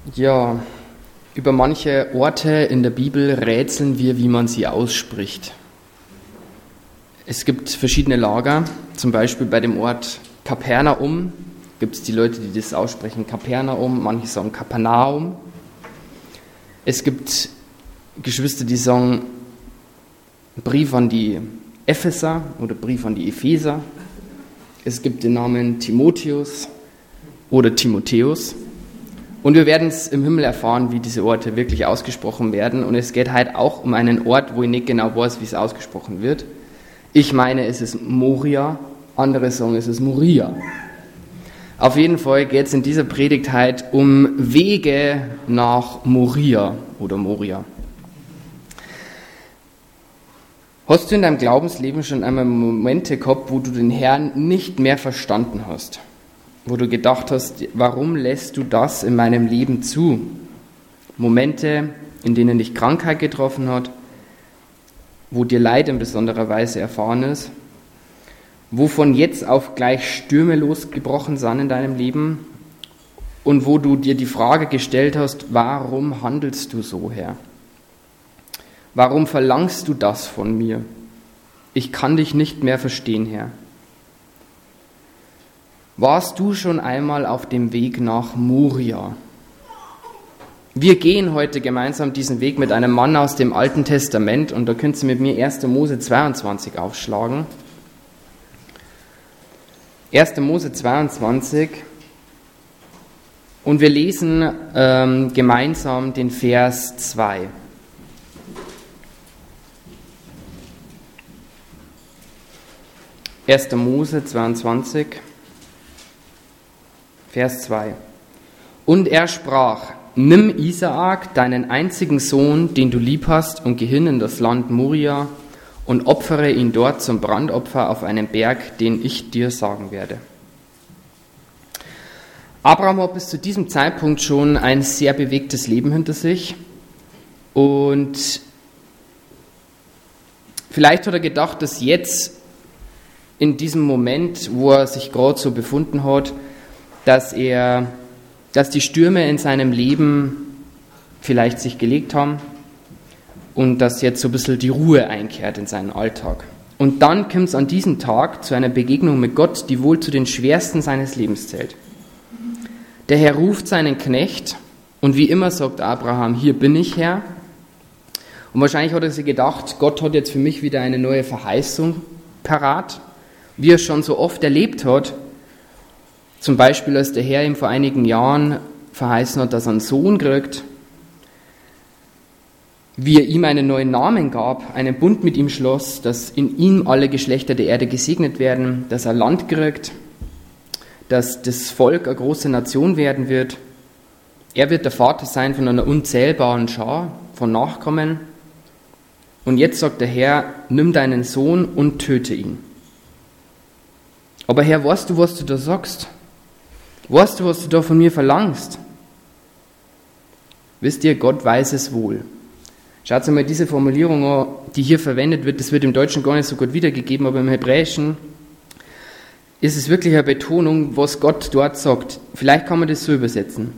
Ja, über manche Orte in der Bibel rätseln wir, wie man sie ausspricht. Es gibt verschiedene Lager, zum Beispiel bei dem Ort Kapernaum gibt es die Leute, die das aussprechen, Kapernaum, manche sagen Kapernaum. Es gibt Geschwister, die sagen Brief an die Epheser oder Brief an die Epheser. Es gibt den Namen Timotheus oder Timotheus. Und wir werden es im Himmel erfahren, wie diese Orte wirklich ausgesprochen werden. Und es geht halt auch um einen Ort, wo ich nicht genau weiß, wie es ausgesprochen wird. Ich meine, es ist Moria, andere sagen, es ist Moria. Auf jeden Fall geht es in dieser Predigt halt um Wege nach Moria oder Moria. Hast du in deinem Glaubensleben schon einmal Momente gehabt, wo du den Herrn nicht mehr verstanden hast? Wo du gedacht hast, warum lässt du das in meinem Leben zu? Momente, in denen dich Krankheit getroffen hat, wo dir Leid in besonderer Weise erfahren ist, wo von jetzt auf gleich Stürme losgebrochen sind in deinem Leben und wo du dir die Frage gestellt hast, warum handelst du so, Herr? Warum verlangst du das von mir? Ich kann dich nicht mehr verstehen, Herr. Warst du schon einmal auf dem Weg nach Moria? Wir gehen heute gemeinsam diesen Weg mit einem Mann aus dem Alten Testament und da könnt ihr mit mir 1. Mose 22 aufschlagen. 1. Mose 22 und wir lesen gemeinsam den Vers 2. Erster Mose 22, Vers 2. Und er sprach, nimm Isaak, deinen einzigen Sohn, den du lieb hast, und geh hin in das Land Moria und opfere ihn dort zum Brandopfer auf einem Berg, den ich dir sagen werde. Abraham hat bis zu diesem Zeitpunkt schon ein sehr bewegtes Leben hinter sich und vielleicht hat er gedacht, dass jetzt in diesem Moment, wo er sich gerade so befunden hat, dass die Stürme in seinem Leben vielleicht sich gelegt haben und dass jetzt so ein bisschen die Ruhe einkehrt in seinen Alltag. Und dann kommt es an diesem Tag zu einer Begegnung mit Gott, die wohl zu den schwersten seines Lebens zählt. Der Herr ruft seinen Knecht und wie immer sagt Abraham, hier bin ich, Herr. Und wahrscheinlich hat er sich gedacht, Gott hat jetzt für mich wieder eine neue Verheißung parat, wie er es schon so oft erlebt hat. Zum Beispiel, als der Herr ihm vor einigen Jahren verheißen hat, dass er einen Sohn kriegt, wie er ihm einen neuen Namen gab, einen Bund mit ihm schloss, dass in ihm alle Geschlechter der Erde gesegnet werden, dass er Land kriegt, dass das Volk eine große Nation werden wird. Er wird der Vater sein von einer unzählbaren Schar von Nachkommen. Und jetzt sagt der Herr, nimm deinen Sohn und töte ihn. Aber Herr, weißt du, was du da sagst? Weißt du, was du da von mir verlangst? Wisst ihr, Gott weiß es wohl. Schaut euch mal diese Formulierung an, die hier verwendet wird. Das wird im Deutschen gar nicht so gut wiedergegeben, aber im Hebräischen ist es wirklich eine Betonung, was Gott dort sagt. Vielleicht kann man das so übersetzen.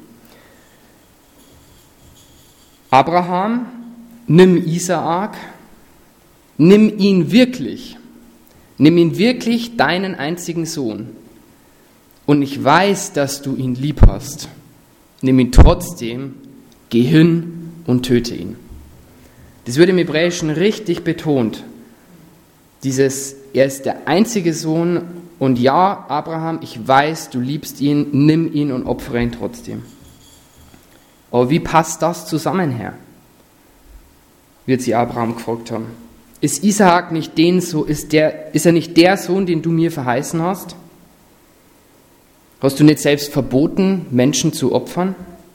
Abraham, nimm Isaak, nimm ihn wirklich, deinen einzigen Sohn. Und ich weiß, dass du ihn lieb hast. Nimm ihn trotzdem, geh hin und töte ihn. Das wird im Hebräischen richtig betont. Er ist der einzige Sohn und ja, Abraham, ich weiß, du liebst ihn, nimm ihn und opfere ihn trotzdem. Aber wie passt das zusammen, Herr? Wird sie Abraham gefragt haben. Ist Isaak nicht ist er nicht der Sohn, den du mir verheißen hast? Hast du nicht selbst verboten, Menschen zu opfern?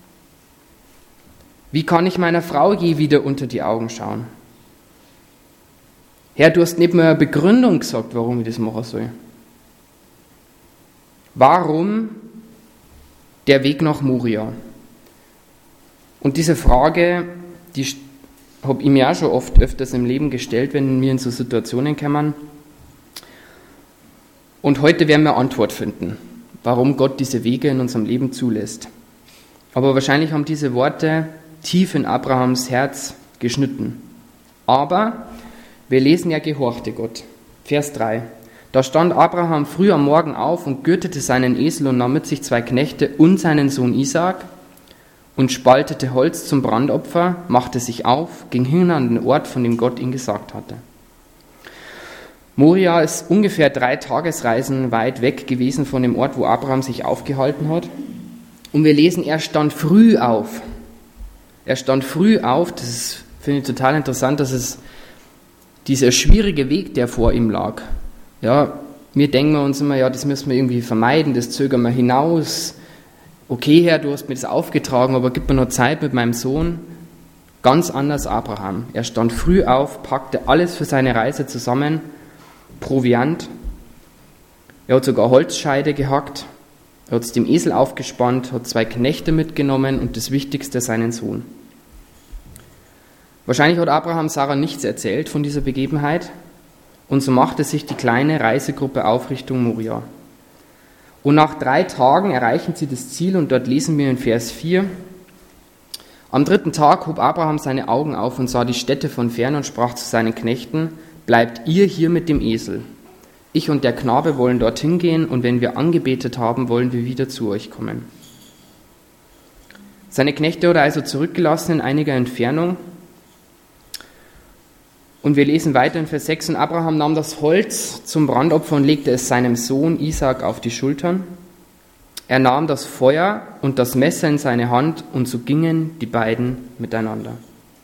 Wie kann ich meiner Frau je wieder unter die Augen schauen? Herr, du hast nicht mehr eine Begründung gesagt, warum ich das machen soll. Warum der Weg nach Moria? Und diese Frage, die habe ich mir auch schon öfters im Leben gestellt, wenn wir in so Situationen kommen. Und heute werden wir Antwort finden, warum Gott diese Wege in unserem Leben zulässt. Aber wahrscheinlich haben diese Worte tief in Abrahams Herz geschnitten. Aber wir lesen ja, gehorchte Gott. Vers 3. Da stand Abraham früh am Morgen auf und gürtete seinen Esel und nahm mit sich 2 Knechte und seinen Sohn Isaak und spaltete Holz zum Brandopfer, machte sich auf, ging hin an den Ort, von dem Gott ihn gesagt hatte. Moria ist ungefähr 3 Tagesreisen weit weg gewesen von dem Ort, wo Abraham sich aufgehalten hat. Und wir lesen, er stand früh auf. Er stand früh auf, das finde ich total interessant, dass es dieser schwierige Weg, der vor ihm lag. Ja, wir denken uns immer, ja, das müssen wir irgendwie vermeiden, das zögern wir hinaus. Okay, Herr, du hast mir das aufgetragen, aber gib mir noch Zeit mit meinem Sohn. Ganz anders Abraham. Er stand früh auf, packte alles für seine Reise zusammen, Proviant. Er hat sogar Holzscheide gehackt, er hat es dem Esel aufgespannt, hat 2 Knechte mitgenommen und das Wichtigste, seinen Sohn. Wahrscheinlich hat Abraham Sarah nichts erzählt von dieser Begebenheit und so machte sich die kleine Reisegruppe auf Richtung Moria. Und nach 3 Tagen erreichen sie das Ziel und dort lesen wir in Vers 4. Am 3. Tag hob Abraham seine Augen auf und sah die Städte von fern und sprach zu seinen Knechten: Bleibt ihr hier mit dem Esel. Ich und der Knabe wollen dorthin gehen und wenn wir angebetet haben, wollen wir wieder zu euch kommen. Seine Knechte hat er also zurückgelassen in einiger Entfernung. Und wir lesen weiter in Vers 6, und Abraham nahm das Holz zum Brandopfer und legte es seinem Sohn Isaak auf die Schultern. Er nahm das Feuer und das Messer in seine Hand und so gingen die beiden miteinander.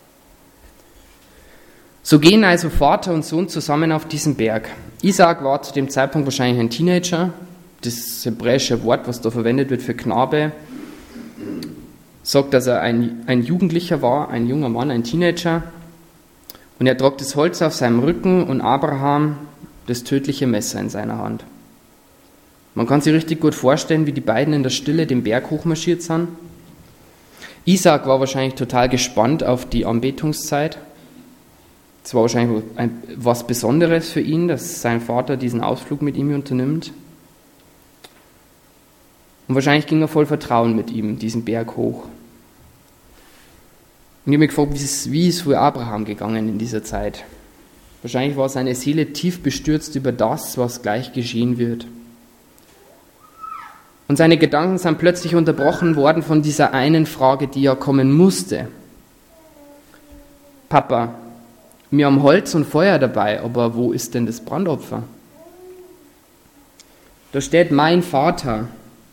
So gehen also Vater und Sohn zusammen auf diesen Berg. Isaak war zu dem Zeitpunkt wahrscheinlich ein Teenager. Das hebräische Wort, was da verwendet wird für Knabe, sagt, dass er ein Jugendlicher war, ein junger Mann, ein Teenager. Und er trug das Holz auf seinem Rücken und Abraham das tödliche Messer in seiner Hand. Man kann sich richtig gut vorstellen, wie die beiden in der Stille den Berg hochmarschiert sind. Isaak war wahrscheinlich total gespannt auf die Anbetungszeit. Es war wahrscheinlich was Besonderes für ihn, dass sein Vater diesen Ausflug mit ihm unternimmt. Und wahrscheinlich ging er voll Vertrauen mit ihm diesen Berg hoch. Und ich habe mich gefragt, wie ist es für Abraham gegangen in dieser Zeit? Wahrscheinlich war seine Seele tief bestürzt über das, was gleich geschehen wird. Und seine Gedanken sind plötzlich unterbrochen worden von dieser einen Frage, die ja kommen musste. Papa, wir haben Holz und Feuer dabei, aber wo ist denn das Brandopfer? Da steht mein Vater.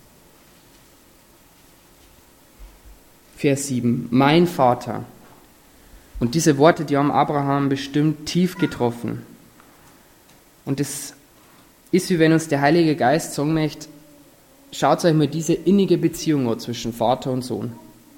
Vers 7, mein Vater. Und diese Worte, die haben Abraham bestimmt tief getroffen. Und es ist, wie wenn uns der Heilige Geist sagen möchte, schaut euch mal diese innige Beziehung an zwischen Vater und Sohn.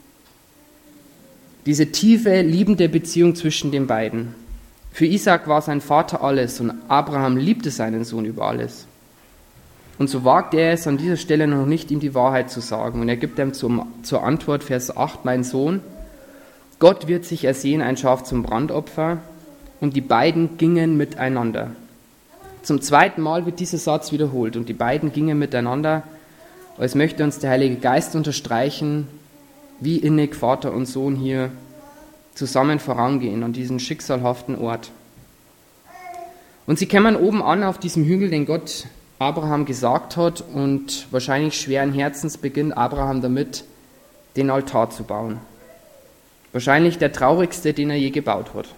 Diese tiefe, liebende Beziehung zwischen den beiden. Für Isaak war sein Vater alles und Abraham liebte seinen Sohn über alles. Und so wagt er es an dieser Stelle noch nicht, ihm die Wahrheit zu sagen. Und er gibt ihm zur Antwort, Vers 8, mein Sohn, Gott wird sich ersehen ein Schaf zum Brandopfer. Und die beiden gingen miteinander. Zum 2. Mal wird dieser Satz wiederholt. Und die beiden gingen miteinander, als möchte uns der Heilige Geist unterstreichen, wie innig Vater und Sohn hier zusammen vorangehen an diesem schicksalhaften Ort. Und sie kämen oben an auf diesem Hügel, den Gott Abraham gesagt hat, und wahrscheinlich schweren Herzens beginnt Abraham damit, den Altar zu bauen. Wahrscheinlich der traurigste, den er je gebaut hat.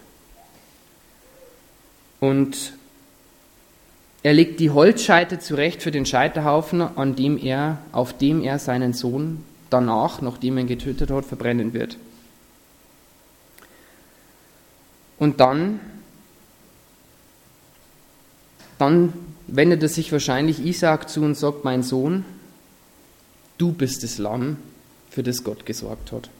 Und er legt die Holzscheite zurecht für den Scheiterhaufen, auf dem er seinen Sohn danach, nachdem er ihn getötet hat, verbrennen wird. Und dann wendet er sich wahrscheinlich Isaak zu und sagt, mein Sohn, du bist das Lamm, für das Gott gesorgt hat.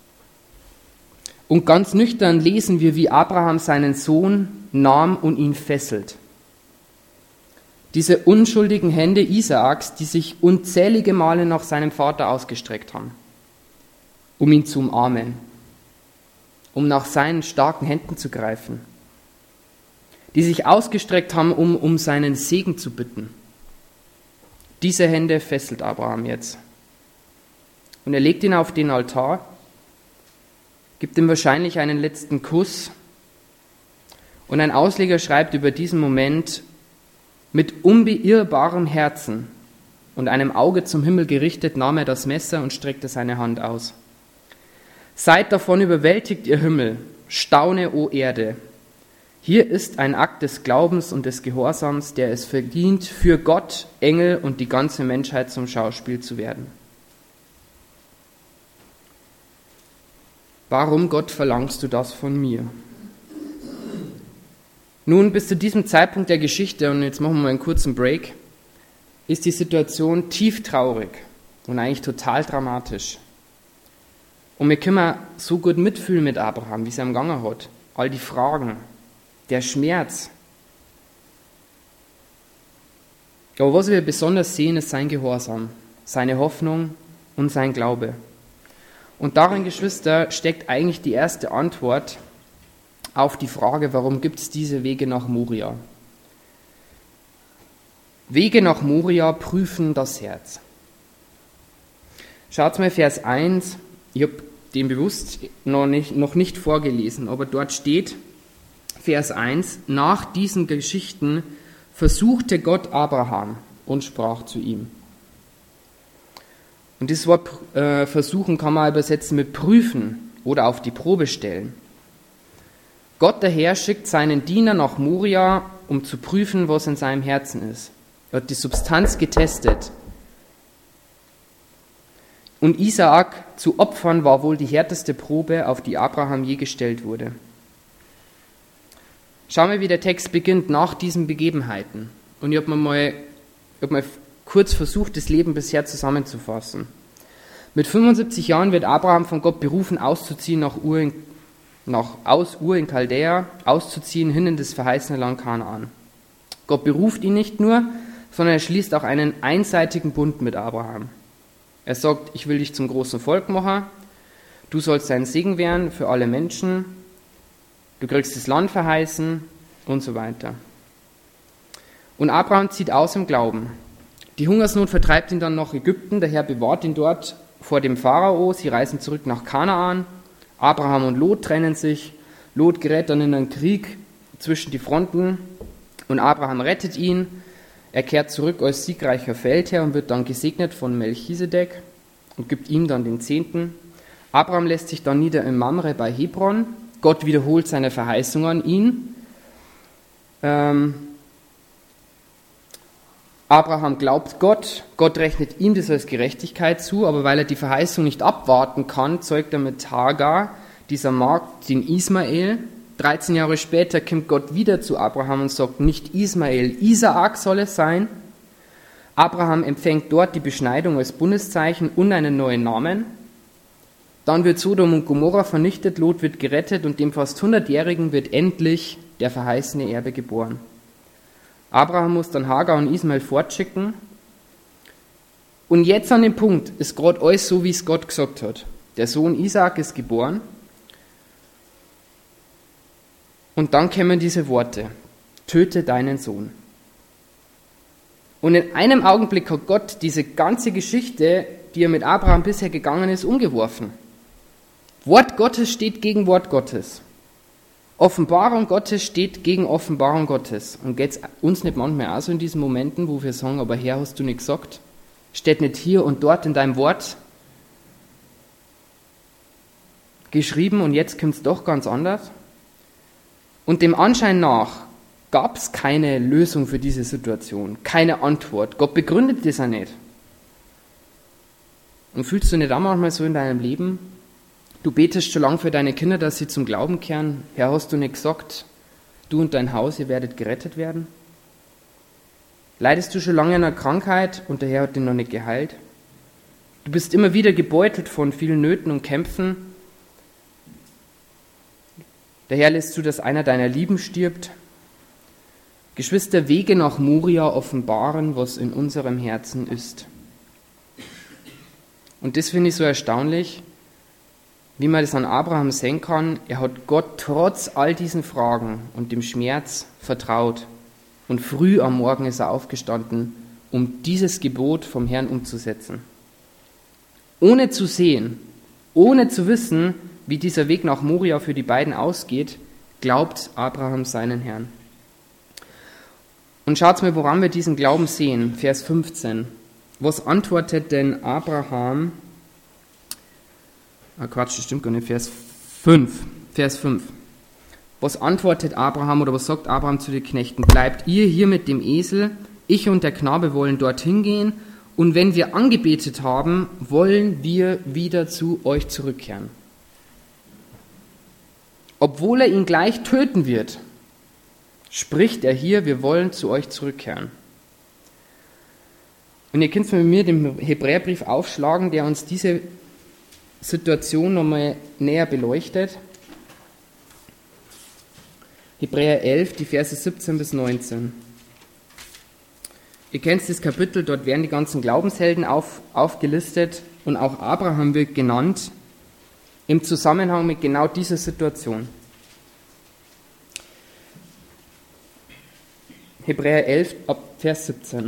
Und ganz nüchtern lesen wir, wie Abraham seinen Sohn nahm und ihn fesselt. Diese unschuldigen Hände Isaaks, die sich unzählige Male nach seinem Vater ausgestreckt haben, um ihn zu umarmen, um nach seinen starken Händen zu greifen, die sich ausgestreckt haben, um seinen Segen zu bitten. Diese Hände fesselt Abraham jetzt. und er legt ihn auf den Altar, gibt ihm wahrscheinlich einen letzten Kuss und ein Ausleger schreibt über diesen Moment: Mit unbeirrbarem Herzen und einem Auge zum Himmel gerichtet nahm er das Messer und streckte seine Hand aus. Seid davon überwältigt, ihr Himmel, staune, o Erde. Hier ist ein Akt des Glaubens und des Gehorsams, der es verdient, für Gott, Engel und die ganze Menschheit zum Schauspiel zu werden. Warum, Gott, verlangst du das von mir? Nun, bis zu diesem Zeitpunkt der Geschichte, und jetzt machen wir mal einen kurzen Break, ist die Situation tief traurig und eigentlich total dramatisch. Und wir können so gut mitfühlen mit Abraham, wie es ihm gegangen hat. All die Fragen, der Schmerz. Aber was wir besonders sehen, ist sein Gehorsam, seine Hoffnung und sein Glaube. Und darin, Geschwister, steckt eigentlich die erste Antwort auf die Frage, warum gibt es diese Wege nach Moria? Wege nach Moria prüfen das Herz. Schaut mal Vers 1, ich habe den bewusst noch nicht vorgelesen, aber dort steht, Vers 1, nach diesen Geschichten versuchte Gott Abraham und sprach zu ihm. Und das Wort versuchen kann man übersetzen mit prüfen oder auf die Probe stellen. Gott der Herr schickt seinen Diener nach Moria, um zu prüfen, was in seinem Herzen ist. Er hat die Substanz getestet. Und Isaak zu opfern war wohl die härteste Probe, auf die Abraham je gestellt wurde. Schauen wir, wie der Text beginnt nach diesen Begebenheiten. Und ich habe mal kurz versucht, das Leben bisher zusammenzufassen. Mit 75 Jahren wird Abraham von Gott berufen, auszuziehen aus Ur in Chaldäa, auszuziehen hin in das verheißene Land Kanaan. Gott beruft ihn nicht nur, sondern er schließt auch einen einseitigen Bund mit Abraham. Er sagt, ich will dich zum großen Volk machen, du sollst ein Segen werden für alle Menschen, du kriegst das Land verheißen und so weiter. Und Abraham zieht aus im Glauben. Die Hungersnot vertreibt ihn dann nach Ägypten, der Herr bewahrt ihn dort vor dem Pharao, sie reisen zurück nach Kanaan. Abraham und Lot trennen sich, Lot gerät dann in einen Krieg zwischen die Fronten und Abraham rettet ihn. Er kehrt zurück als siegreicher Feldherr und wird dann gesegnet von Melchisedek und gibt ihm dann den Zehnten. Abraham lässt sich dann nieder in Mamre bei Hebron. Gott wiederholt seine Verheißung an ihn. Abraham glaubt Gott, Gott rechnet ihm das als Gerechtigkeit zu, aber weil er die Verheißung nicht abwarten kann, zeugt er mit Hagar, dieser Magd, den Ismael. 13 Jahre später kommt Gott wieder zu Abraham und sagt, nicht Ismael, Isaak soll es sein. Abraham empfängt dort die Beschneidung als Bundeszeichen und einen neuen Namen. Dann wird Sodom und Gomorra vernichtet, Lot wird gerettet und dem fast 100-Jährigen wird endlich der verheißene Erbe geboren. Abraham muss dann Hagar und Ismael fortschicken. Und jetzt an dem Punkt ist gerade alles so, wie es Gott gesagt hat. Der Sohn Isaak ist geboren. Und dann kommen diese Worte: Töte deinen Sohn. Und in einem Augenblick hat Gott diese ganze Geschichte, die er mit Abraham bisher gegangen ist, umgeworfen. Wort Gottes steht gegen Wort Gottes. Offenbarung Gottes steht gegen Offenbarung Gottes. Und geht es uns nicht manchmal auch so in diesen Momenten, wo wir sagen, aber Herr, hast du nicht gesagt? Steht nicht hier und dort in deinem Wort geschrieben und jetzt kommt es doch ganz anders? Und dem Anschein nach gab es keine Lösung für diese Situation, keine Antwort. Gott begründet das ja nicht. Und fühlst du nicht auch manchmal so in deinem Leben? Du betest schon lange für deine Kinder, dass sie zum Glauben kehren. Herr, hast du nicht gesagt, du und dein Haus, ihr werdet gerettet werden? Leidest du schon lange an einer Krankheit und der Herr hat dich noch nicht geheilt? Du bist immer wieder gebeutelt von vielen Nöten und Kämpfen. Der Herr lässt zu, dass einer deiner Lieben stirbt. Geschwister, Wege nach Moria offenbaren, was in unserem Herzen ist. Und das finde ich so erstaunlich, wie man das an Abraham sehen kann. Er hat Gott trotz all diesen Fragen und dem Schmerz vertraut. Und früh am Morgen ist er aufgestanden, um dieses Gebot vom Herrn umzusetzen. ohne zu sehen, ohne zu wissen, wie dieser Weg nach Moria für die beiden ausgeht, glaubt Abraham seinen Herrn. Und schaut mal, woran wir diesen Glauben sehen. Vers 15. Was antwortet denn Abraham? Das stimmt gar nicht. Vers 5. Was antwortet Abraham oder was sagt Abraham zu den Knechten? Bleibt ihr hier mit dem Esel, ich und der Knabe wollen dorthin gehen, und wenn wir angebetet haben, wollen wir wieder zu euch zurückkehren. Obwohl er ihn gleich töten wird, spricht er hier, wir wollen zu euch zurückkehren. Und ihr könnt mit mir den Hebräerbrief aufschlagen, der uns diese Situation nochmal näher beleuchtet. Hebräer 11, die Verse 17 bis 19. Ihr kennt das Kapitel, dort werden die ganzen Glaubenshelden aufgelistet und auch Abraham wird genannt im Zusammenhang mit genau dieser Situation. Hebräer 11, ab Vers 17.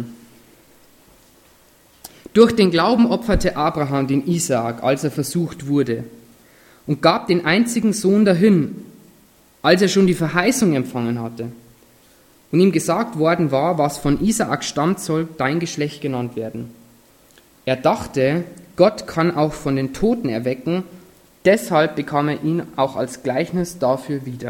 Durch den Glauben opferte Abraham den Isaak, als er versucht wurde, und gab den einzigen Sohn dahin, als er schon die Verheißung empfangen hatte. Und ihm gesagt worden war, was von Isaak stammt, soll dein Geschlecht genannt werden. Er dachte, Gott kann auch von den Toten erwecken, deshalb bekam er ihn auch als Gleichnis dafür wieder.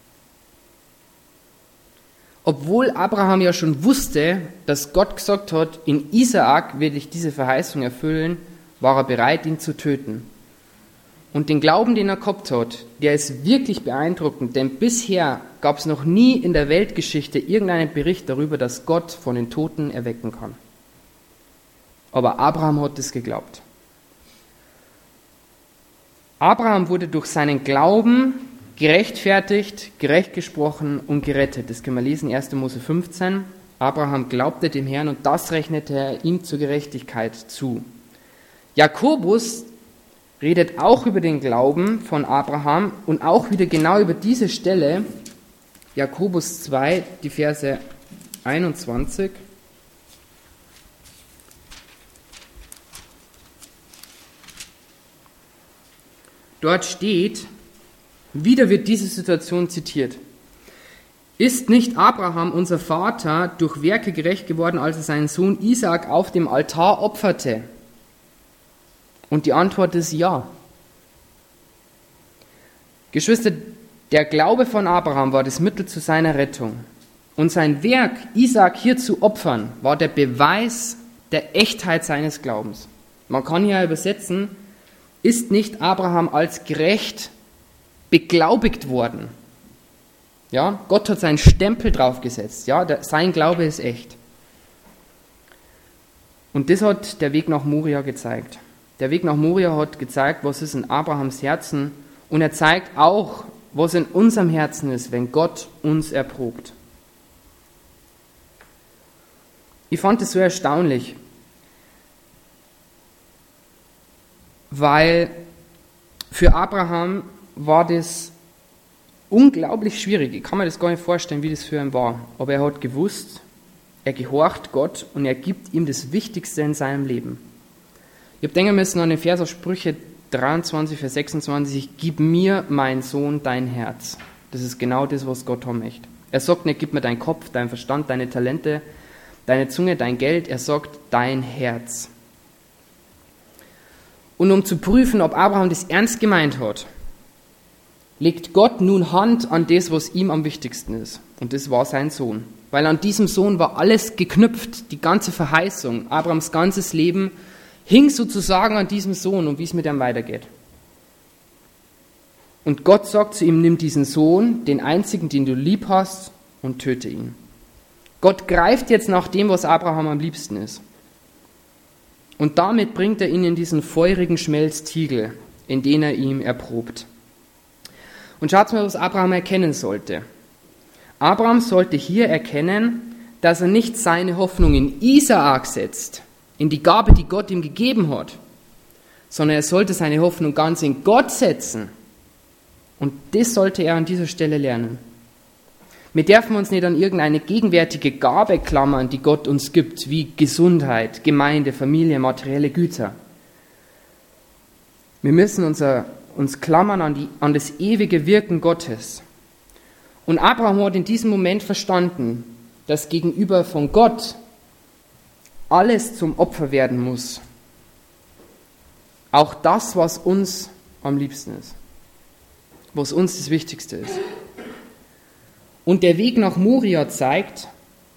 Obwohl Abraham ja schon wusste, dass Gott gesagt hat, in Isaak werde ich diese Verheißung erfüllen, war er bereit, ihn zu töten. Und den Glauben, den er gehabt hat, der ist wirklich beeindruckend, denn bisher gab es noch nie in der Weltgeschichte irgendeinen Bericht darüber, dass Gott von den Toten erwecken kann. Aber Abraham hat es geglaubt. Abraham wurde durch seinen Glauben gerechtfertigt, gerecht gesprochen und gerettet. Das können wir lesen, 1. Mose 15. Abraham glaubte dem Herrn und das rechnete er ihm zur Gerechtigkeit zu. Jakobus redet auch über den Glauben von Abraham und auch wieder genau über diese Stelle, Jakobus 2, die Verse 21. Dort steht, wieder wird diese Situation zitiert. Ist nicht Abraham, unser Vater, durch Werke gerecht geworden, als er seinen Sohn Isaak auf dem Altar opferte? Und die Antwort ist ja. Geschwister, der Glaube von Abraham war das Mittel zu seiner Rettung. Und sein Werk, Isaak hier zu opfern, war der Beweis der Echtheit seines Glaubens. Man kann hier übersetzen, ist nicht Abraham als gerecht beglaubigt worden. Ja, Gott hat seinen Stempel draufgesetzt. Ja, sein Glaube ist echt. Und das hat der Weg nach Moria gezeigt. Der Weg nach Moria hat gezeigt, was ist in Abrahams Herzen, und er zeigt auch, was in unserem Herzen ist, wenn Gott uns erprobt. Ich fand es so erstaunlich, weil für Abraham war das unglaublich schwierig. Ich kann mir das gar nicht vorstellen, wie das für ihn war. Aber er hat gewusst, er gehorcht Gott und er gibt ihm das Wichtigste in seinem Leben. Ich habe denken müssen an den Vers aus Sprüche 23, Vers 26, gib mir, mein Sohn, dein Herz. Das ist genau das, was Gott haben möchte. Er sagt nicht, gib mir deinen Kopf, deinen Verstand, deine Talente, deine Zunge, dein Geld. Er sagt, dein Herz. Und um zu prüfen, ob Abraham das ernst gemeint hat, legt Gott nun Hand an das, was ihm am wichtigsten ist. Und das war sein Sohn. Weil an diesem Sohn war alles geknüpft, die ganze Verheißung, Abrahams ganzes Leben hing sozusagen an diesem Sohn und wie es mit ihm weitergeht. Und Gott sagt zu ihm, nimm diesen Sohn, den einzigen, den du lieb hast, und töte ihn. Gott greift jetzt nach dem, was Abraham am liebsten ist. Und damit bringt er ihn in diesen feurigen Schmelztiegel, in den er ihm erprobt. Und schaut mal, was Abraham erkennen sollte. Abraham sollte hier erkennen, dass er nicht seine Hoffnung in Isaak setzt, in die Gabe, die Gott ihm gegeben hat, sondern er sollte seine Hoffnung ganz in Gott setzen. Und das sollte er an dieser Stelle lernen. Wir dürfen uns nicht an irgendeine gegenwärtige Gabe klammern, die Gott uns gibt, wie Gesundheit, Gemeinde, Familie, materielle Güter. Wir müssen uns klammern an das ewige Wirken Gottes. Und Abraham hat in diesem Moment verstanden, dass gegenüber von Gott alles zum Opfer werden muss. Auch das, was uns am liebsten ist, was uns das Wichtigste ist. Und der Weg nach Moria zeigt,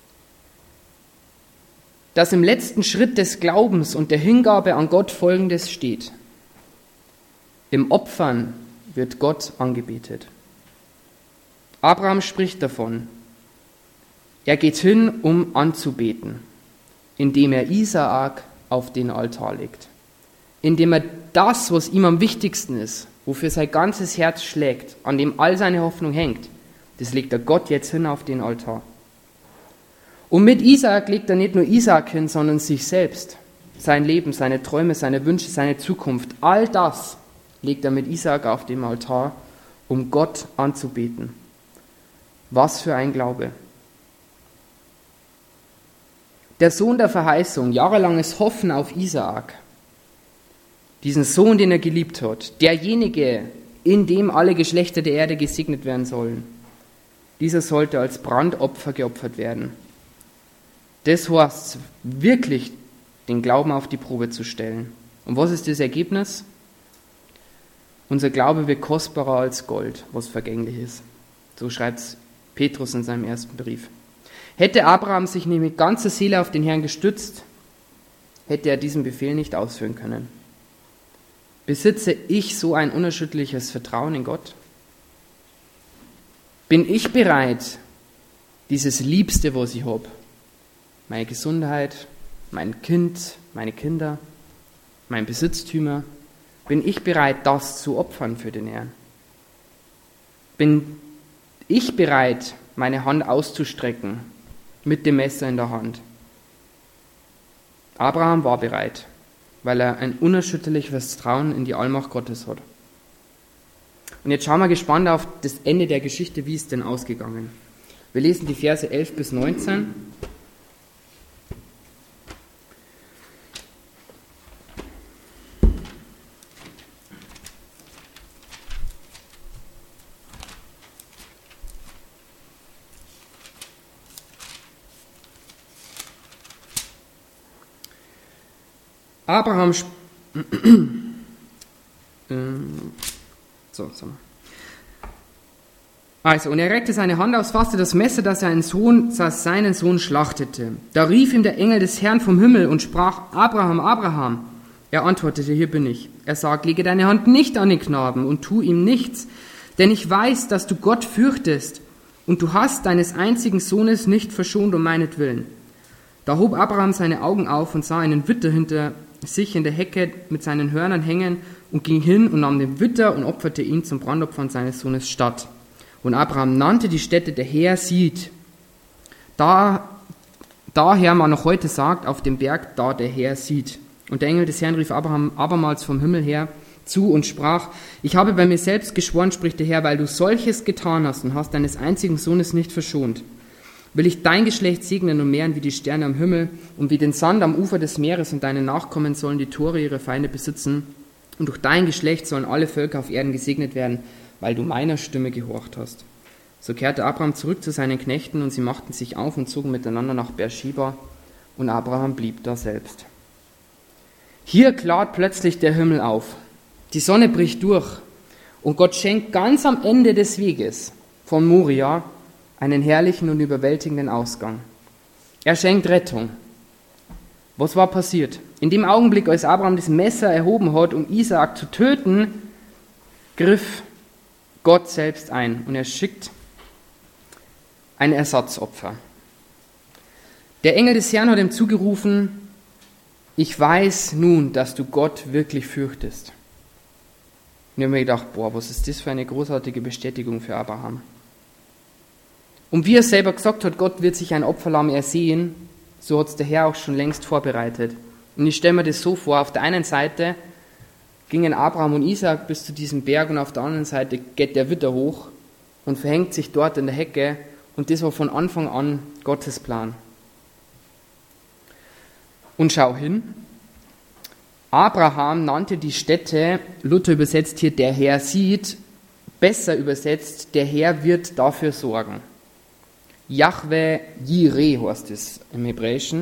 dass im letzten Schritt des Glaubens und der Hingabe an Gott Folgendes steht. Im Opfern wird Gott angebetet. Abraham spricht davon. Er geht hin, um anzubeten, indem er Isaak auf den Altar legt. Indem er das, was ihm am wichtigsten ist, wofür sein ganzes Herz schlägt, an dem all seine Hoffnung hängt, das legt er Gott jetzt hin auf den Altar. Und mit Isaak legt er nicht nur Isaak hin, sondern sich selbst, sein Leben, seine Träume, seine Wünsche, seine Zukunft. All das legt er mit Isaak auf dem Altar, um Gott anzubeten. Was für ein Glaube. Der Sohn der Verheißung, jahrelanges Hoffen auf Isaak, diesen Sohn, den er geliebt hat, derjenige, in dem alle Geschlechter der Erde gesegnet werden sollen, dieser sollte als Brandopfer geopfert werden. Das heißt, wirklich den Glauben auf die Probe zu stellen. Und was ist das Ergebnis? Unser Glaube wird kostbarer als Gold, was vergänglich ist. So schreibt Petrus in seinem ersten Brief. Hätte Abraham sich nicht mit ganzer Seele auf den Herrn gestützt, hätte er diesen Befehl nicht ausführen können. Besitze ich so ein unerschütterliches Vertrauen in Gott? Bin ich bereit, dieses Liebste, was ich habe, meine Gesundheit, mein Kind, meine Kinder, mein Besitztümer, bin ich bereit, das zu opfern für den Herrn? Bin ich bereit, meine Hand auszustrecken mit dem Messer in der Hand? Abraham war bereit, weil er ein unerschütterliches Vertrauen in die Allmacht Gottes hat. Und jetzt schauen wir gespannt auf das Ende der Geschichte, wie ist denn ausgegangen. Wir lesen die Verse 11 bis 19. Abraham und er reckte seine Hand aus, fasste das Messer, dass er seinen Sohn schlachtete. Da rief ihm der Engel des Herrn vom Himmel und sprach: Abraham, Abraham. Er antwortete: Hier bin ich. Er sagt: Lege deine Hand nicht an den Knaben und tu ihm nichts, denn ich weiß, dass du Gott fürchtest und du hast deines einzigen Sohnes nicht verschont um meinetwillen. Da hob Abraham seine Augen auf und sah einen Witter hinter sich in der Hecke mit seinen Hörnern hängen und ging hin und nahm den Witter und opferte ihn zum Brandopfer an seines Sohnes statt. Und Abraham nannte die Stätte, der Herr sieht. Daher man noch heute sagt, auf dem Berg, da der Herr sieht. Und der Engel des Herrn rief Abraham abermals vom Himmel her zu und sprach: Ich habe bei mir selbst geschworen, spricht der Herr, weil du solches getan hast und hast deines einzigen Sohnes nicht verschont, will ich dein Geschlecht segnen und mehren wie die Sterne am Himmel und wie den Sand am Ufer des Meeres, und deine Nachkommen sollen die Tore ihrer Feinde besitzen. Und durch dein Geschlecht sollen alle Völker auf Erden gesegnet werden, weil du meiner Stimme gehorcht hast. So kehrte Abraham zurück zu seinen Knechten, und sie machten sich auf und zogen miteinander nach Beersheba, und Abraham blieb da selbst. Hier klart plötzlich der Himmel auf. Die Sonne bricht durch, und Gott schenkt ganz am Ende des Weges von Moria einen herrlichen und überwältigenden Ausgang. Er schenkt Rettung. Was war passiert? In dem Augenblick, als Abraham das Messer erhoben hat, um Isaak zu töten, griff Gott selbst ein und er schickt ein Ersatzopfer. Der Engel des Herrn hat ihm zugerufen: Ich weiß nun, dass du Gott wirklich fürchtest. Und ich habe mir gedacht, was ist das für eine großartige Bestätigung für Abraham. Und wie er selber gesagt hat, Gott wird sich ein Opferlamm ersehen, so hat es der Herr auch schon längst vorbereitet. Und ich stelle mir das so vor: Auf der einen Seite gingen Abraham und Isaak bis zu diesem Berg, und auf der anderen Seite geht der Witter hoch und verhängt sich dort in der Hecke, und das war von Anfang an Gottes Plan. Und schau hin, Abraham nannte die Stätte, Luther übersetzt hier, der Herr sieht, besser übersetzt, der Herr wird dafür sorgen. Jahwe Jireh heißt es im Hebräischen.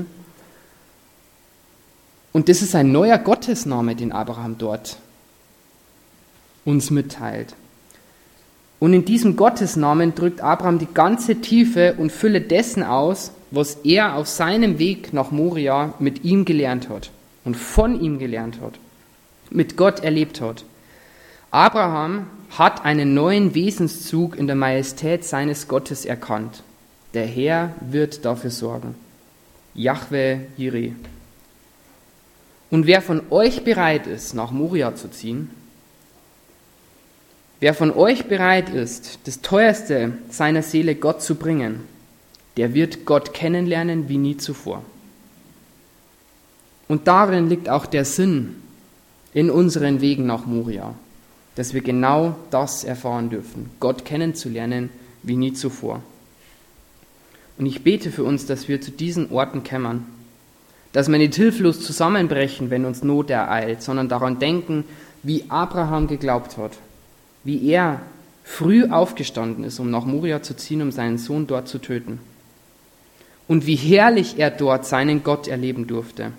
Und das ist ein neuer Gottesname, den Abraham dort uns mitteilt. Und in diesem Gottesnamen drückt Abraham die ganze Tiefe und Fülle dessen aus, was er auf seinem Weg nach Moria mit ihm gelernt hat und von ihm gelernt hat, mit Gott erlebt hat. Abraham hat einen neuen Wesenszug in der Majestät seines Gottes erkannt. Der Herr wird dafür sorgen. Jahwe Jireh. Und wer von euch bereit ist, nach Moria zu ziehen, wer von euch bereit ist, das Teuerste seiner Seele Gott zu bringen, der wird Gott kennenlernen wie nie zuvor. Und darin liegt auch der Sinn in unseren Wegen nach Moria, dass wir genau das erfahren dürfen, Gott kennenzulernen wie nie zuvor. Und ich bete für uns, dass wir zu diesen Orten kommen, dass wir nicht hilflos zusammenbrechen, wenn uns Not ereilt, sondern daran denken, wie Abraham geglaubt hat, wie er früh aufgestanden ist, um nach Moria zu ziehen, um seinen Sohn dort zu töten. Und wie herrlich er dort seinen Gott erleben durfte.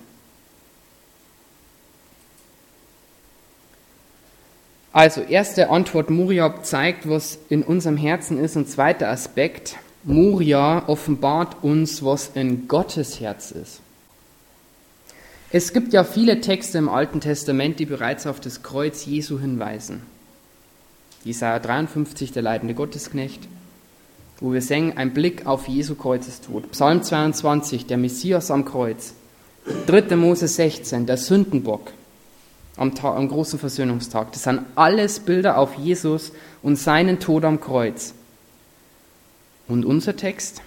Also, erste Antwort, Moria zeigt, was in unserem Herzen ist. Und zweiter Aspekt, Moria offenbart uns, was in Gottes Herz ist. Es gibt ja viele Texte im Alten Testament, die bereits auf das Kreuz Jesu hinweisen. Jesaja 53, der leidende Gottesknecht, wo wir singen, ein Blick auf Jesu Kreuzestod. Psalm 22, der Messias am Kreuz. 3. Mose 16, der Sündenbock am großen Versöhnungstag. Das sind alles Bilder auf Jesus und seinen Tod am Kreuz. Und unser Text?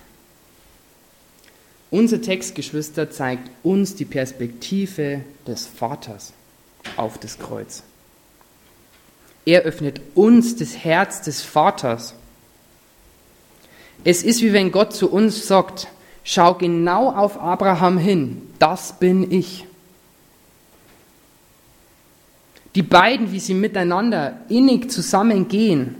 Unser Text, Geschwister, zeigt uns die Perspektive des Vaters auf das Kreuz. Er öffnet uns das Herz des Vaters. Es ist, wie wenn Gott zu uns sagt, schau genau auf Abraham hin, das bin ich. Die beiden, wie sie miteinander innig zusammengehen,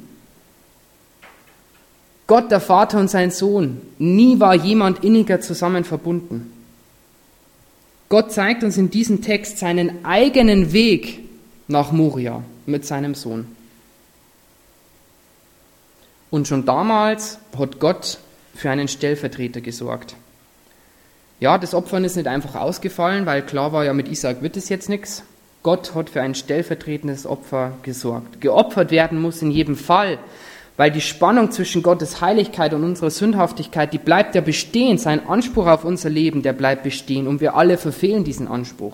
Gott, der Vater und sein Sohn, nie war jemand inniger zusammen verbunden. Gott zeigt uns in diesem Text seinen eigenen Weg nach Moria mit seinem Sohn. Und schon damals hat Gott für einen Stellvertreter gesorgt. Ja, das Opfern ist nicht einfach ausgefallen, weil klar war ja, mit Isaak wird es jetzt nichts. Gott hat für ein stellvertretendes Opfer gesorgt. Geopfert werden muss in jedem Fall, weil die Spannung zwischen Gottes Heiligkeit und unserer Sündhaftigkeit, die bleibt ja bestehen. Sein Anspruch auf unser Leben, der bleibt bestehen. Und wir alle verfehlen diesen Anspruch.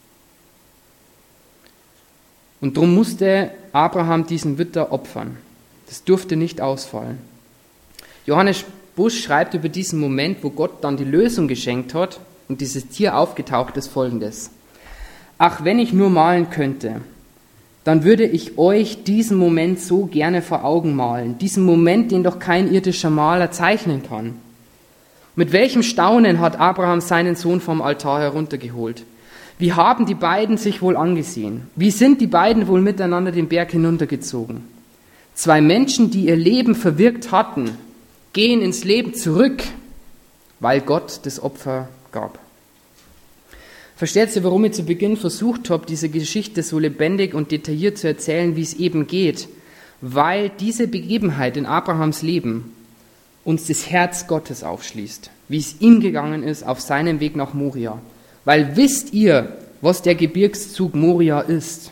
Und darum musste Abraham diesen Witter opfern. Das durfte nicht ausfallen. Johannes Busch schreibt über diesen Moment, wo Gott dann die Lösung geschenkt hat und dieses Tier aufgetaucht ist, Folgendes. Ach, wenn ich nur malen könnte, dann würde ich euch diesen Moment so gerne vor Augen malen. Diesen Moment, den doch kein irdischer Maler zeichnen kann. Mit welchem Staunen hat Abraham seinen Sohn vom Altar heruntergeholt? Wie haben die beiden sich wohl angesehen? Wie sind die beiden wohl miteinander den Berg hinuntergezogen? Zwei Menschen, die ihr Leben verwirkt hatten, gehen ins Leben zurück, weil Gott das Opfer gab. Versteht ihr, warum ich zu Beginn versucht habe, diese Geschichte so lebendig und detailliert zu erzählen, wie es eben geht? Weil diese Begebenheit in Abrahams Leben uns das Herz Gottes aufschließt, wie es ihm gegangen ist auf seinem Weg nach Moria. Weil wisst ihr, was der Gebirgszug Moria ist?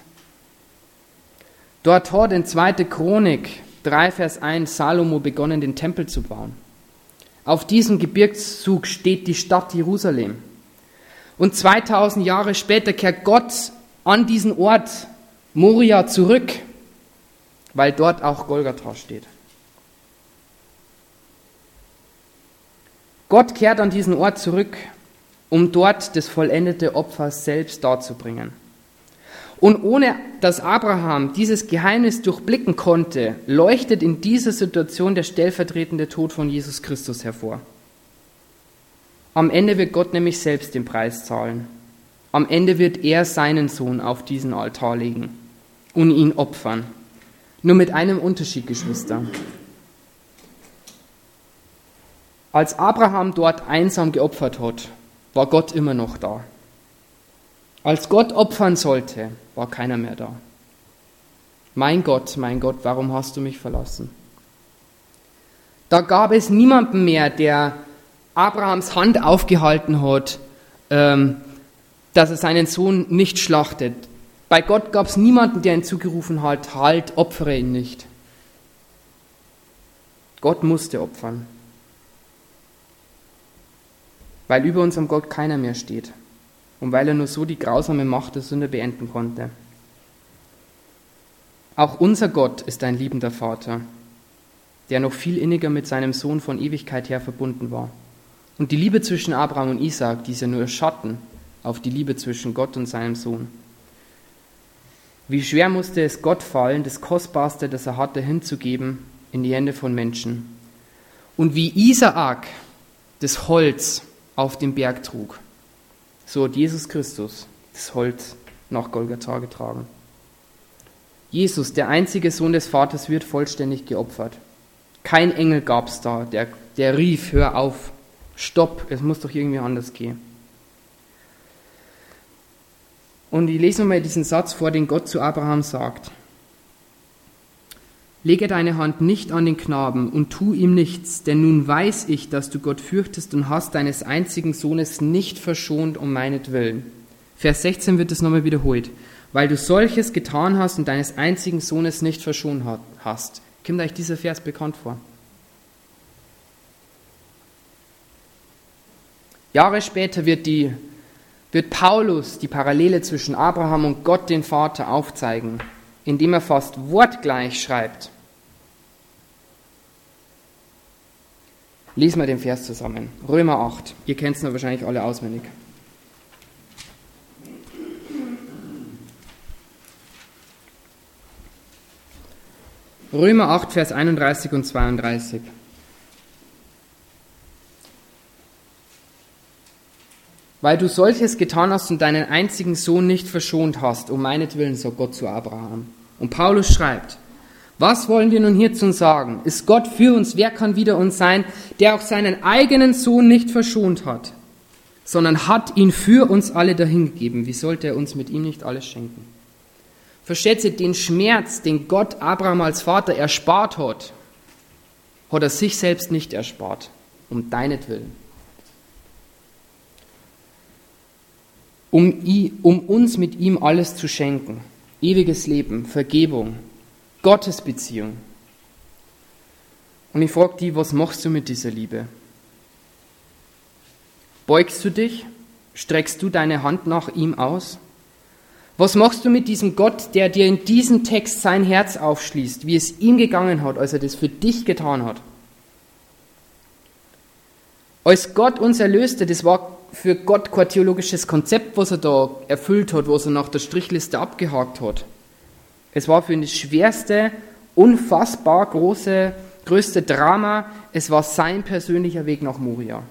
Dort hat in 2. Chronik 3, Vers 1 Salomo begonnen, den Tempel zu bauen. Auf diesem Gebirgszug steht die Stadt Jerusalem. Und 2000 Jahre später kehrt Gott an diesen Ort Moria zurück, weil dort auch Golgatha steht. Gott kehrt an diesen Ort zurück, um dort das vollendete Opfer selbst darzubringen. Und ohne dass Abraham dieses Geheimnis durchblicken konnte, leuchtet in dieser Situation der stellvertretende Tod von Jesus Christus hervor. Am Ende wird Gott nämlich selbst den Preis zahlen. Am Ende wird er seinen Sohn auf diesen Altar legen und ihn opfern. Nur mit einem Unterschied, Geschwister. Als Abraham dort einsam geopfert hat, war Gott immer noch da. Als Gott opfern sollte, war keiner mehr da. Mein Gott, warum hast du mich verlassen? Da gab es niemanden mehr, der Abrahams Hand aufgehalten hat, dass er seinen Sohn nicht schlachtet. Bei Gott gab es niemanden, der ihn zugerufen hat, halt, opfere ihn nicht. Gott musste opfern. Weil über unserem Gott keiner mehr steht und weil er nur so die grausame Macht der Sünde beenden konnte. Auch unser Gott ist ein liebender Vater, der noch viel inniger mit seinem Sohn von Ewigkeit her verbunden war. Und die Liebe zwischen Abraham und Isaak, die ist ja nur Schatten auf die Liebe zwischen Gott und seinem Sohn. Wie schwer musste es Gott fallen, das Kostbarste, das er hatte, hinzugeben in die Hände von Menschen. Und wie Isaak das Holz auf dem Berg trug, so hat Jesus Christus das Holz nach Golgatha getragen. Jesus, der einzige Sohn des Vaters, wird vollständig geopfert. Kein Engel gab es da, der rief, hör auf, stopp, es muss doch irgendwie anders gehen. Und ich lese nochmal diesen Satz vor, den Gott zu Abraham sagt. Lege deine Hand nicht an den Knaben und tu ihm nichts, denn nun weiß ich, dass du Gott fürchtest und hast deines einzigen Sohnes nicht verschont um meinetwillen. Vers 16 wird es nochmal wiederholt. Weil du solches getan hast und deines einzigen Sohnes nicht verschont hast. Kommt euch dieser Vers bekannt vor? Jahre später wird Paulus die Parallele zwischen Abraham und Gott, den Vater, aufzeigen, indem er fast wortgleich schreibt. Lesen wir den Vers zusammen. Römer 8. Ihr kennt es noch wahrscheinlich alle auswendig. Römer 8, Vers 31 und 32. Weil du solches getan hast und deinen einzigen Sohn nicht verschont hast, um meinetwillen, sagt Gott zu Abraham. Und Paulus schreibt, was wollen wir nun hierzu sagen? Ist Gott für uns? Wer kann wider uns sein, der auch seinen eigenen Sohn nicht verschont hat, sondern hat ihn für uns alle dahingegeben? Wie sollte er uns mit ihm nicht alles schenken? Versteht ihr, den Schmerz, den Gott Abraham als Vater erspart hat er sich selbst nicht erspart, um deinetwillen. Um uns mit ihm alles zu schenken. Ewiges Leben, Vergebung, Gottesbeziehung. Und ich frage dich, was machst du mit dieser Liebe? Beugst du dich? Streckst du deine Hand nach ihm aus? Was machst du mit diesem Gott, der dir in diesem Text sein Herz aufschließt, wie es ihm gegangen hat, als er das für dich getan hat? Als Gott uns erlöste, das war für Gott kein theologisches Konzept, was er da erfüllt hat, was er nach der Strichliste abgehakt hat. Es war für ihn das schwerste, unfassbar größte Drama. Es war sein persönlicher Weg nach Moria.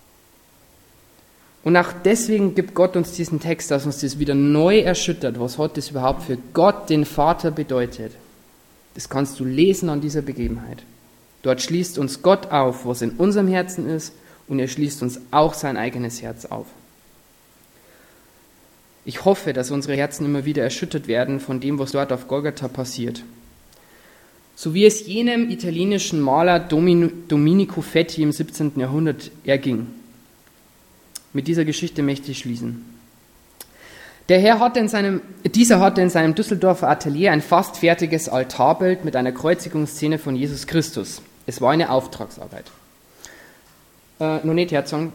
Und auch deswegen gibt Gott uns diesen Text, dass uns das wieder neu erschüttert. Was hat das überhaupt für Gott, den Vater, bedeutet? Das kannst du lesen an dieser Begebenheit. Dort schließt uns Gott auf, was in unserem Herzen ist, und er schließt uns auch sein eigenes Herz auf. Ich hoffe, dass unsere Herzen immer wieder erschüttert werden von dem, was dort auf Golgatha passiert. So wie es jenem italienischen Maler Domenico Fetti im 17. Jahrhundert erging. Mit dieser Geschichte möchte ich schließen. Dieser hatte in seinem Düsseldorfer Atelier ein fast fertiges Altarbild mit einer Kreuzigungsszene von Jesus Christus. Es war eine Auftragsarbeit. Noch nicht herzogen.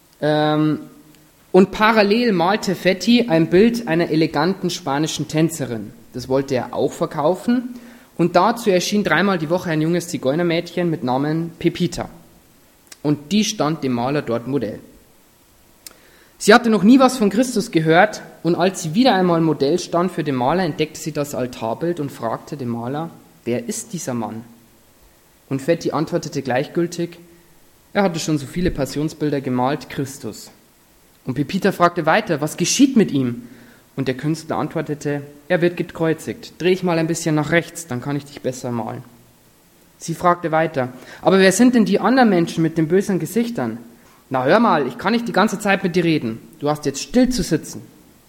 Und parallel malte Fetti ein Bild einer eleganten spanischen Tänzerin. Das wollte er auch verkaufen. Und dazu erschien 3-mal die Woche ein junges Zigeunermädchen mit Namen Pepita. Und die stand dem Maler dort Modell. Sie hatte noch nie was von Christus gehört und als sie wieder einmal Modell stand für den Maler, entdeckte sie das Altarbild und fragte den Maler, wer ist dieser Mann? Und Fetti antwortete gleichgültig, er hatte schon so viele Passionsbilder gemalt, Christus. Und Pepita fragte weiter, was geschieht mit ihm? Und der Künstler antwortete, er wird gekreuzigt. Dreh ich mal ein bisschen nach rechts, dann kann ich dich besser malen. Sie fragte weiter, aber wer sind denn die anderen Menschen mit den bösen Gesichtern? Na hör mal, ich kann nicht die ganze Zeit mit dir reden. Du hast jetzt still zu sitzen.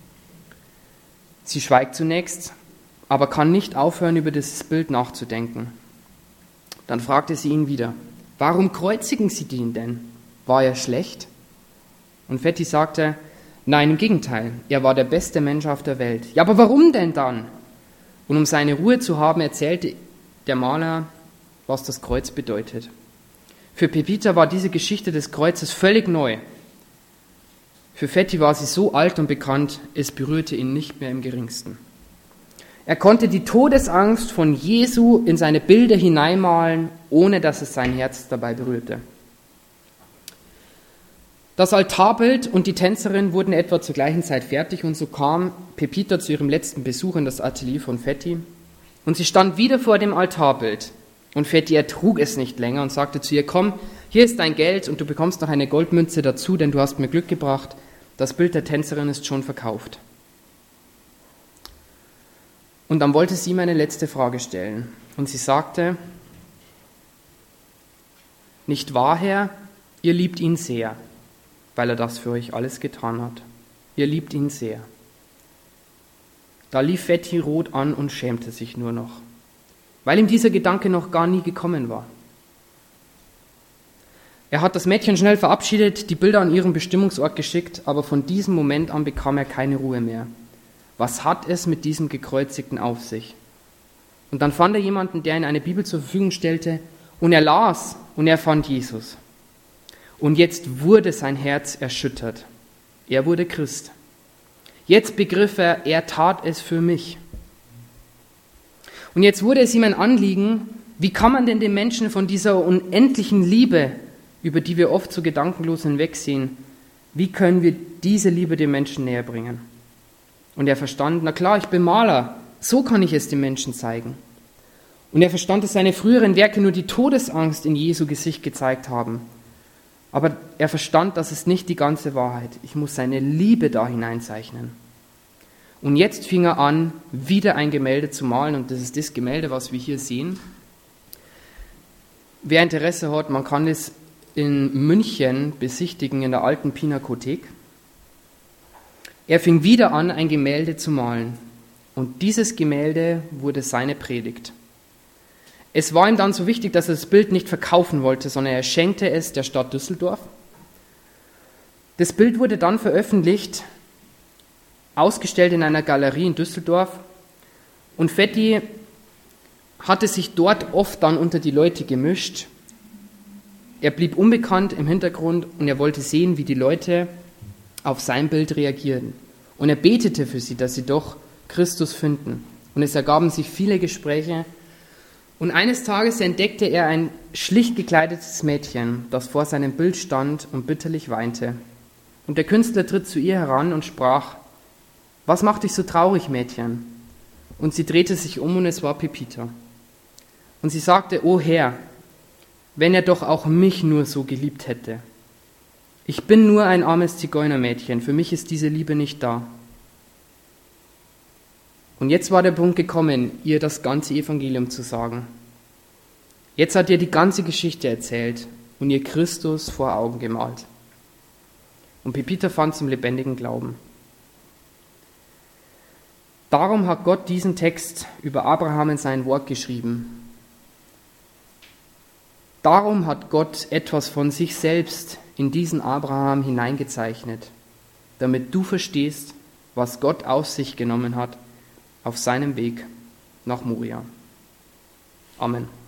Sie schweigt zunächst, aber kann nicht aufhören, über dieses Bild nachzudenken. Dann fragte sie ihn wieder, warum kreuzigen Sie ihn denn? War er schlecht? Und Fetti sagte, nein, im Gegenteil, er war der beste Mensch auf der Welt. Ja, aber warum denn dann? Und um seine Ruhe zu haben, erzählte der Maler, was das Kreuz bedeutet. Für Pepita war diese Geschichte des Kreuzes völlig neu. Für Fetti war sie so alt und bekannt, es berührte ihn nicht mehr im geringsten. Er konnte die Todesangst von Jesu in seine Bilder hineinmalen, ohne dass es sein Herz dabei berührte. Das Altarbild und die Tänzerin wurden etwa zur gleichen Zeit fertig und so kam Pepita zu ihrem letzten Besuch in das Atelier von Fetti und sie stand wieder vor dem Altarbild und Fetti ertrug es nicht länger und sagte zu ihr, komm, hier ist dein Geld und du bekommst noch eine Goldmünze dazu, denn du hast mir Glück gebracht, das Bild der Tänzerin ist schon verkauft. Und dann wollte sie ihm eine letzte Frage stellen und sie sagte, nicht wahr, Herr, ihr liebt ihn sehr, weil er das für euch alles getan hat. Ihr liebt ihn sehr. Da lief Fetti rot an und schämte sich nur noch, weil ihm dieser Gedanke noch gar nie gekommen war. Er hat das Mädchen schnell verabschiedet, die Bilder an ihren Bestimmungsort geschickt, aber von diesem Moment an bekam er keine Ruhe mehr. Was hat es mit diesem Gekreuzigten auf sich? Und dann fand er jemanden, der ihm eine Bibel zur Verfügung stellte, und er las und er fand Jesus. Und jetzt wurde sein Herz erschüttert. Er wurde Christ. Jetzt begriff er, er tat es für mich. Und jetzt wurde es ihm ein Anliegen, wie kann man denn den Menschen von dieser unendlichen Liebe, über die wir oft so gedankenlos hinwegsehen, wie können wir diese Liebe den Menschen näher bringen? Und er verstand, na klar, ich bin Maler, so kann ich es den Menschen zeigen. Und er verstand, dass seine früheren Werke nur die Todesangst in Jesu Gesicht gezeigt haben. Aber er verstand, das ist nicht die ganze Wahrheit. Ich muss seine Liebe da hineinzeichnen. Und jetzt fing er an, wieder ein Gemälde zu malen. Und das ist das Gemälde, was wir hier sehen. Wer Interesse hat, man kann es in München besichtigen, in der alten Pinakothek. Er fing wieder an, ein Gemälde zu malen. Und dieses Gemälde wurde seine Predigt. Es war ihm dann so wichtig, dass er das Bild nicht verkaufen wollte, sondern er schenkte es der Stadt Düsseldorf. Das Bild wurde dann veröffentlicht, ausgestellt in einer Galerie in Düsseldorf. Und Fetti hatte sich dort oft dann unter die Leute gemischt. Er blieb unbekannt im Hintergrund und er wollte sehen, wie die Leute auf sein Bild reagieren. Und er betete für sie, dass sie doch Christus finden. Und es ergaben sich viele Gespräche. Und eines Tages entdeckte er ein schlicht gekleidetes Mädchen, das vor seinem Bild stand und bitterlich weinte. Und der Künstler tritt zu ihr heran und sprach, was macht dich so traurig, Mädchen? Und sie drehte sich um und es war Pepita. Und sie sagte, o Herr, wenn er doch auch mich nur so geliebt hätte. Ich bin nur ein armes Zigeunermädchen, für mich ist diese Liebe nicht da. Und jetzt war der Punkt gekommen, ihr das ganze Evangelium zu sagen. Jetzt hat ihr die ganze Geschichte erzählt und ihr Christus vor Augen gemalt. Und Pepita fand zum lebendigen Glauben. Darum hat Gott diesen Text über Abraham in sein Wort geschrieben. Darum hat Gott etwas von sich selbst in diesen Abraham hineingezeichnet, damit du verstehst, was Gott auf sich genommen hat auf seinem Weg nach Moria. Amen.